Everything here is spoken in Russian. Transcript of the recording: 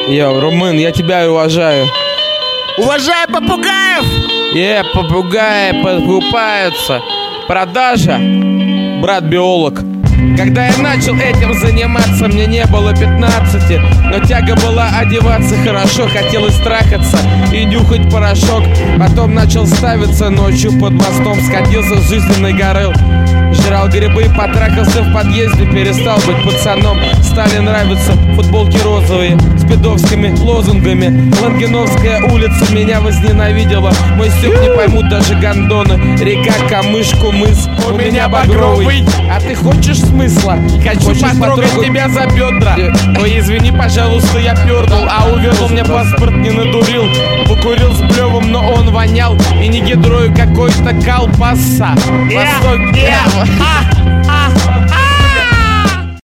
Йоу, Румын, я тебя уважаю. Уважаю попугаев! Попугаи покупаются. Продажа, брат биолог. Когда я начал этим заниматься, мне не было 15, но тяга была одеваться хорошо, хотелось трахаться и нюхать порошок. Потом начал ставиться ночью под мостом, скатился с жизненной горы. Жрал грибы, потрахался в подъезде, перестал быть пацаном. Стали нравиться футболки розовые с пидовскими лозунгами. Лангеновская улица меня возненавидела. Мой стёб не поймут даже гондоны. Река, камышку, мыс, у меня багровый. А ты хочешь смысла? Хочу потрогать тебя за бедра. Ой, извини, пожалуйста, я пернул, а увернул мне паспорт не надурил. Покурил с блевом, но он вонял. И не гидрою какой-то колбаса. Восток,